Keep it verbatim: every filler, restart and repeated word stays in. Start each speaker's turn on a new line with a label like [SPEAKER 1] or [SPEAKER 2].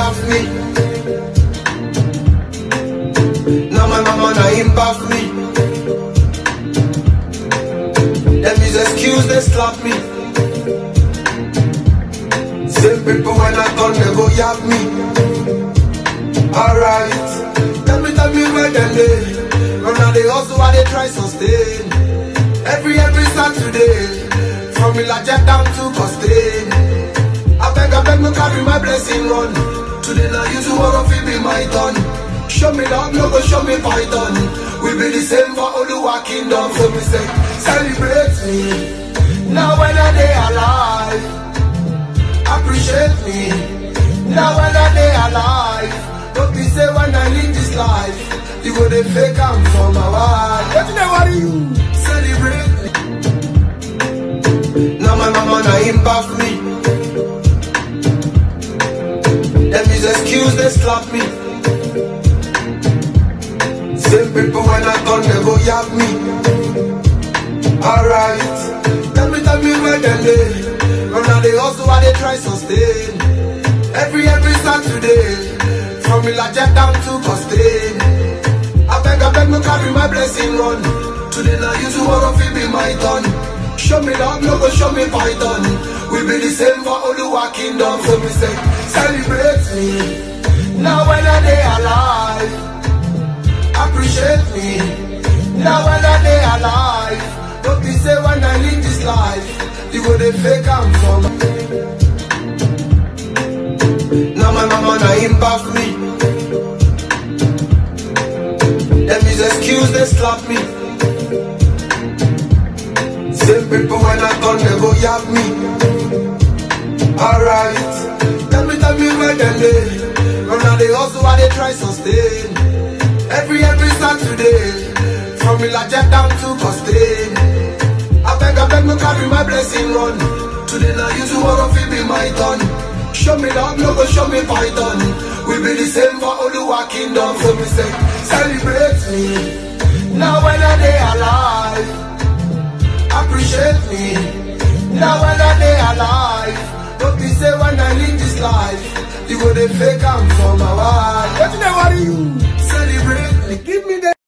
[SPEAKER 1] laugh me. Now my mama na him bath me. Them is excuse, they slap me. Same people when I come, they go yap me. Alright, tell me, tell me where they live. Run out they hustle while they try sustain. Every, every Saturday, from Ilajet down to Costain. I beg, I beg, me carry my blessing run. Today now you tomorrow feel be my turn. Show me love, no go show me python. We be the same for Oluwa kingdom. So we say, celebrate me. Now when I day alive, appreciate me. Now when I day alive, don't be say when I live this life, you go the fake am for my wife. Don't you know what you celebrate me. Now my mama na him bath me. Them is excuse, they slap me. Same people when I come, they go yap me. Alright, tell me, tell me where they live. Run out they hustle while they try sustain. Every, every Saturday, from Ilajet down to Costain. I beg, I beg, me carry my blessing run. Today now you tomorrow feel be my turn. Show me love, no go show me python. We be the same for Oluwa kingdom. So we say, celebrate me. Now when I day alive, appreciate me. Now when I day alive, don't be say when I live this life, you go the fake am for me. Now my mama na him bath me. Them is excuse, they slap me. Same people when I come, they go yap me. Alright, tell me, tell me where they live. Run out they hustle while they try sustain. Every, every Saturday, from Ilajet down to Costain. I beg, I beg, me carry my blessing run. Today now you tomorrow feel be my turn. Show me love, no go show me python. We be the same for Oluwa kingdom. So we say, celebrate me. Now when I day alive, appreciate me. Now when I day alive, don't be say when I live this life, you go the fake am for my wife. Don't you know what you celebrate me? Give me the